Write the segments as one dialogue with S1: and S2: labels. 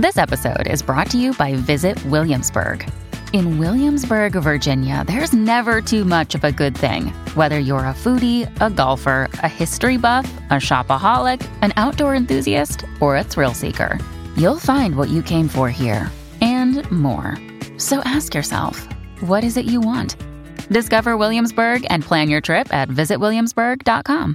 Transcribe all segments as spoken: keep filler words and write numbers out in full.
S1: This episode is brought to you by Visit Williamsburg. In Williamsburg, Virginia, there's never too much of a good thing. Whether you're a foodie, a golfer, a history buff, a shopaholic, an outdoor enthusiast, or a thrill seeker, you'll find what you came for here and more. So ask yourself, what is it you want? Discover Williamsburg and plan your trip at visit williamsburg dot com.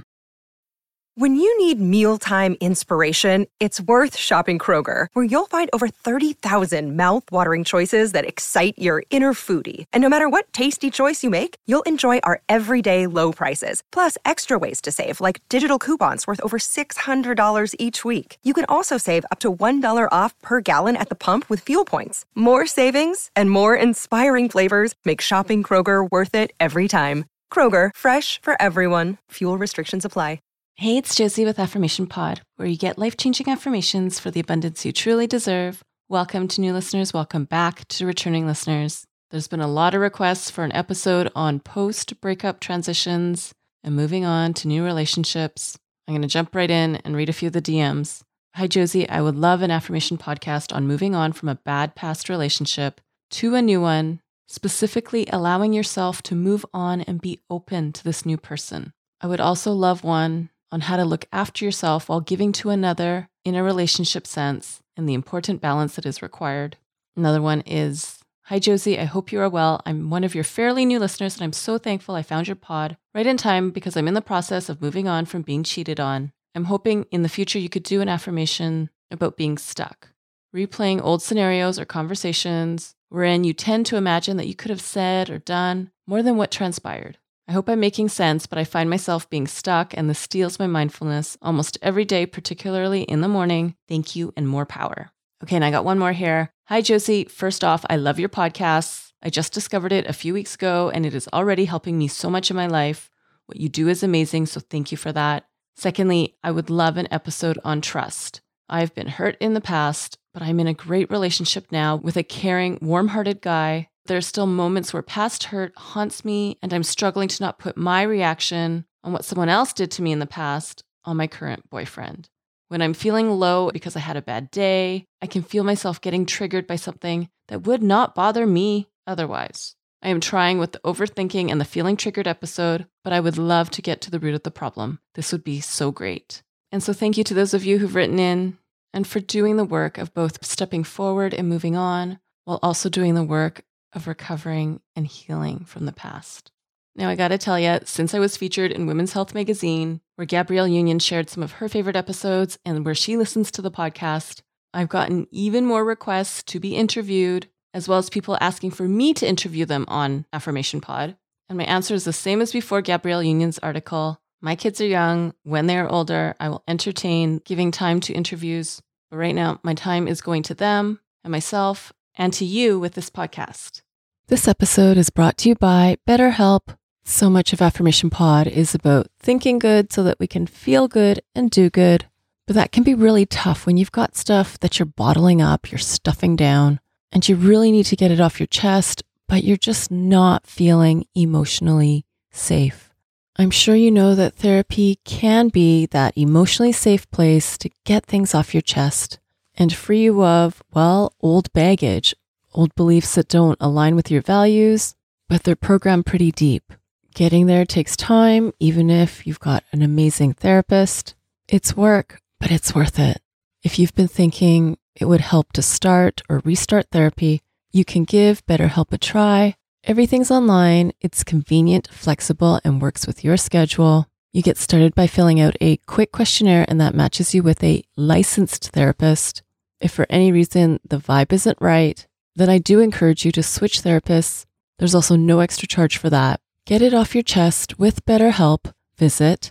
S2: When you need mealtime inspiration, it's worth shopping Kroger, where you'll find over thirty thousand mouth-watering choices that excite your inner foodie. And no matter what tasty choice you make, you'll enjoy our everyday low prices, plus extra ways to save, like digital coupons worth over six hundred dollars each week. You can also save up to one dollar off per gallon at the pump with fuel points. More savings and more inspiring flavors make shopping Kroger worth it every time. Kroger, fresh for everyone. Fuel restrictions apply.
S3: Hey, it's Josie with Affirmation Pod, where you get life-changing affirmations for the abundance you truly deserve. Welcome to new listeners. Welcome back to returning listeners. There's been a lot of requests for an episode on post-breakup transitions and moving on to new relationships. I'm going to jump right in and read a few of the D Ms. Hi, Josie. I would love an affirmation podcast on moving on from a bad past relationship to a new one, specifically allowing yourself to move on and be open to this new person. I would also love one on how to look after yourself while giving to another in a relationship sense and the important balance that is required. Another one is, hi Josie, I hope you are well. I'm one of your fairly new listeners and I'm so thankful I found your pod right in time because I'm in the process of moving on from being cheated on. I'm hoping in the future you could do an affirmation about being stuck, replaying old scenarios or conversations wherein you tend to imagine that you could have said or done more than what transpired. I hope I'm making sense, but I find myself being stuck and this steals my mindfulness almost every day, particularly in the morning. Thank you and more power. Okay, and I got one more here. Hi, Josie. First off, I love your podcasts. I just discovered it a few weeks ago and it is already helping me so much in my life. What you do is amazing, so thank you for that. Secondly, I would love an episode on trust. I've been hurt in the past, but I'm in a great relationship now with a caring, warm-hearted guy. There are still moments where past hurt haunts me and I'm struggling to not put my reaction on what someone else did to me in the past on my current boyfriend. When I'm feeling low because I had a bad day, I can feel myself getting triggered by something that would not bother me otherwise. I am trying with the overthinking and the feeling triggered episode, but I would love to get to the root of the problem. This would be so great. And so thank you to those of you who've written in and for doing the work of both stepping forward and moving on while also doing the work of recovering and healing from the past. Now, I gotta tell you, since I was featured in Women's Health Magazine, where Gabrielle Union shared some of her favorite episodes and where she listens to the podcast, I've gotten even more requests to be interviewed, as well as people asking for me to interview them on Affirmation Pod. And my answer is the same as before Gabrielle Union's article. My kids are young. When they are older, I will entertain giving time to interviews. But right now, my time is going to them and myself and to you with this podcast. This episode is brought to you by BetterHelp. So much of Affirmation Pod is about thinking good so that we can feel good and do good. But that can be really tough when you've got stuff that you're bottling up, you're stuffing down, and you really need to get it off your chest, but you're just not feeling emotionally safe. I'm sure you know that therapy can be that emotionally safe place to get things off your chest and free you of, well, old baggage, old beliefs that don't align with your values, but they're programmed pretty deep. Getting there takes time, even if you've got an amazing therapist. It's work, but it's worth it. If you've been thinking it would help to start or restart therapy, you can give BetterHelp a try. Everything's online, it's convenient, flexible, and works with your schedule. You get started by filling out a quick questionnaire and that matches you with a licensed therapist. If for any reason the vibe isn't right, then I do encourage you to switch therapists. There's also no extra charge for that. Get it off your chest with BetterHelp. Visit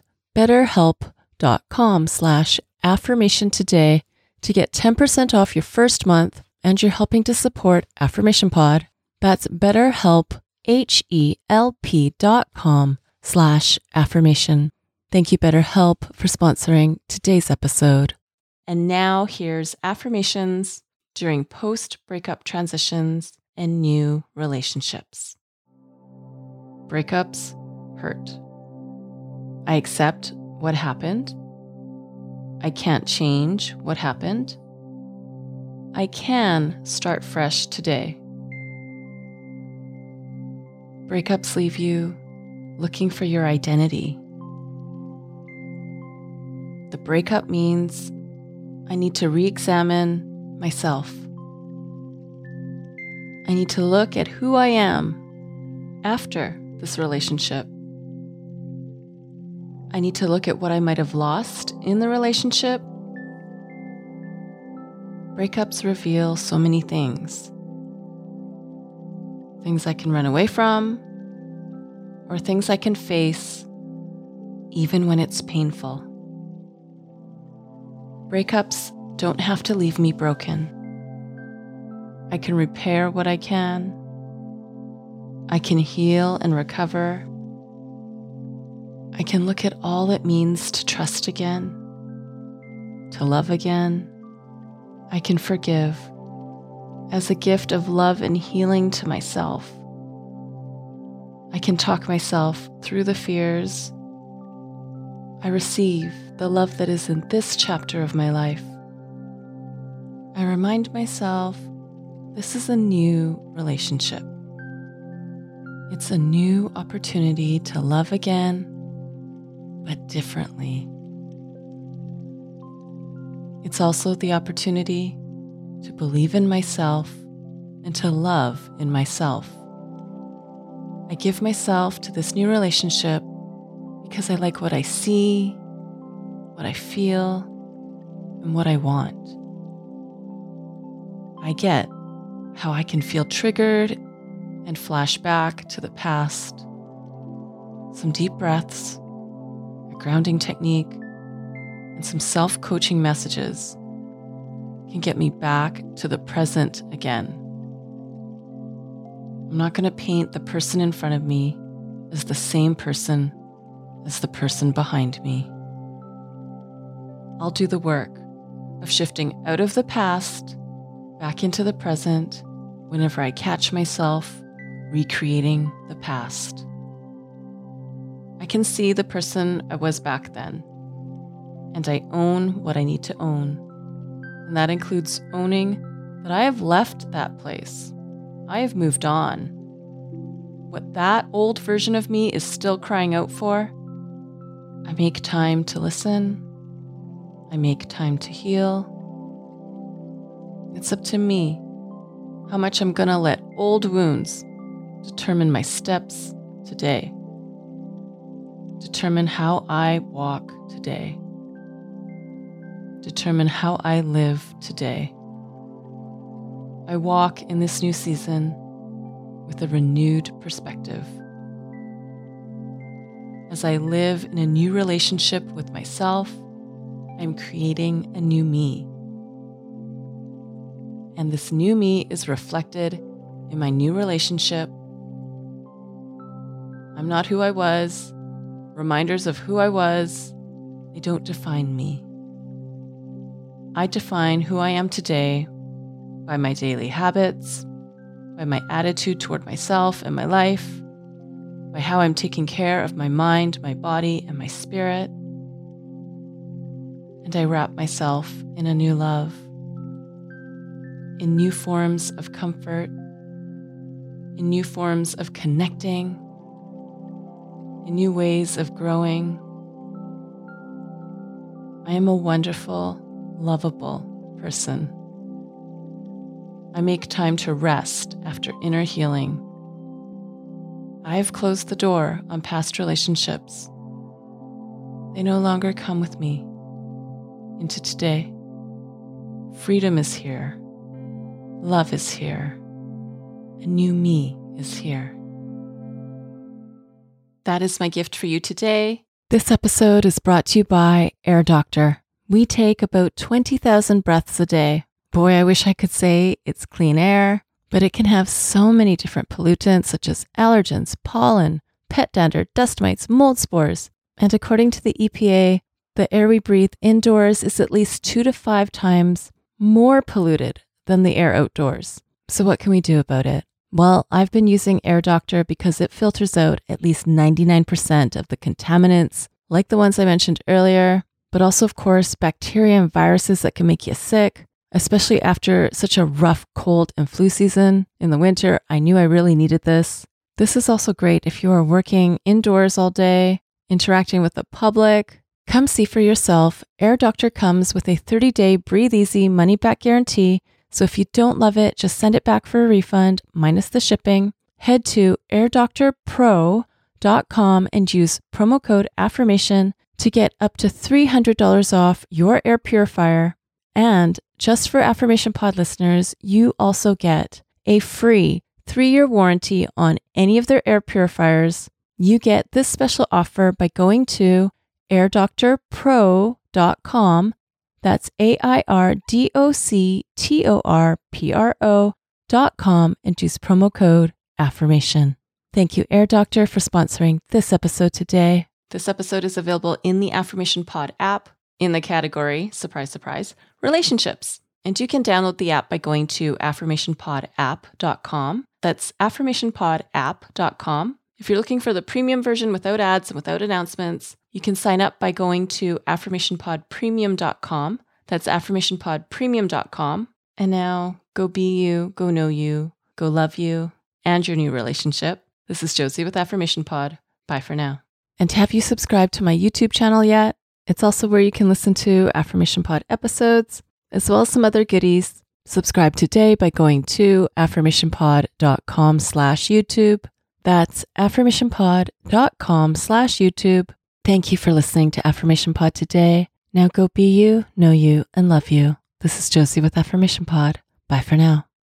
S3: betterhelp.com slash affirmation today to get ten percent off your first month, and you're helping to support Affirmation Pod. That's BetterHelp, H-E-L-P dot com slash affirmation. Thank you, BetterHelp, for sponsoring today's episode. And now here's affirmations during post-breakup transitions and new relationships. Breakups hurt. I accept what happened. I can't change what happened. I can start fresh today. Breakups leave you looking for your identity. The breakup means I need to re-examine myself. I need to look at who I am after this relationship. I need to look at what I might have lost in the relationship. Breakups reveal so many things. Things I can run away from, or things I can face, even when it's painful. Breakups don't have to leave me broken. I can repair what I can. I can heal and recover. I can look at all it means to trust again, to love again. I can forgive as a gift of love and healing to myself. I can talk myself through the fears. I receive the love that is in this chapter of my life. I remind myself this is a new relationship. It's a new opportunity to love again, but differently. It's also the opportunity to believe in myself and to love in myself. I give myself to this new relationship because I like what I see, what I feel, and what I want. I get how I can feel triggered and flash back to the past. Some deep breaths, a grounding technique, and some self-coaching messages can get me back to the present again. I'm not going to paint the person in front of me as the same person as the person behind me. I'll do the work of shifting out of the past, back into the present, whenever I catch myself recreating the past. I can see the person I was back then, and I own what I need to own. And that includes owning that I have left that place. I have moved on. What that old version of me is still crying out for, I make time to listen. I make time to heal. It's up to me how much I'm gonna let old wounds determine my steps today. Determine how I walk today. Determine how I live today. I walk in this new season with a renewed perspective. As I live in a new relationship with myself, I'm creating a new me. And this new me is reflected in my new relationship. I'm not who I was. Reminders of who I was, they don't define me. I define who I am today by my daily habits, by my attitude toward myself and my life, by how I'm taking care of my mind, my body, and my spirit. And I wrap myself in a new love, in new forms of comfort, in new forms of connecting, in new ways of growing. I am a wonderful, lovable person. I make time to rest after inner healing. I have closed the door on past relationships. They no longer come with me into today. Freedom is here. Love is here. A new me is here. That is my gift for you today. This episode is brought to you by Air Doctor. We take about twenty thousand breaths a day. Boy, I wish I could say it's clean air, but it can have so many different pollutants such as allergens, pollen, pet dander, dust mites, mold spores. And according to the E P A, the air we breathe indoors is at least two to five times more polluted than the air outdoors. So what can we do about it? Well, I've been using Air Doctor because it filters out at least ninety-nine percent of the contaminants, like the ones I mentioned earlier, but also, of course, bacteria and viruses that can make you sick, especially after such a rough cold and flu season in the winter. I knew I really needed this. This is also great if you are working indoors all day, interacting with the public. Come see for yourself. Air Doctor comes with a thirty-day breathe easy money back guarantee. So if you don't love it, just send it back for a refund minus the shipping. Head to air doctor pro dot com and use promo code affirmation to get up to three hundred dollars off your air purifier. And just for Affirmation Pod listeners, you also get a free three-year warranty on any of their air purifiers. You get this special offer by going to air doctor pro dot com. That's A I R D O C T O R P R O dot com and use promo code affirmation. Thank you, Air Doctor, for sponsoring this episode today. This episode is available in the Affirmation Pod app in the category, surprise, surprise, relationships. And you can download the app by going to affirmation pod app dot com. That's affirmation pod app dot com. If you're looking for the premium version without ads and without announcements, you can sign up by going to affirmation pod premium dot com. That's affirmation pod premium dot com. And now go be you, go know you, go love you and your new relationship. This is Josie with Affirmation Pod. Bye for now. And have you subscribed to my YouTube channel yet? It's also where you can listen to Affirmation Pod episodes, as well as some other goodies. Subscribe today by going to affirmation pod dot com slash YouTube. That's affirmation pod dot com slash YouTube. Thank you for listening to Affirmation Pod today. Now go be you, know you, and love you. This is Josie with Affirmation Pod. Bye for now.